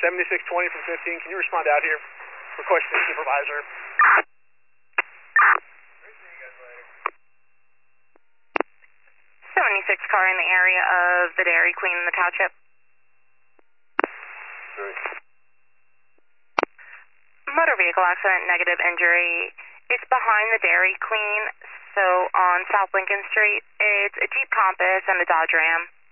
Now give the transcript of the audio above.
7620 from 15. Can you respond out here? Requesting supervisor. 76 car in the area of the Dairy Queen in the township. Motor vehicle accident, negative injury. It's behind the Dairy Queen, so on South Lincoln Street. It's a Jeep Compass and a Dodge Ram.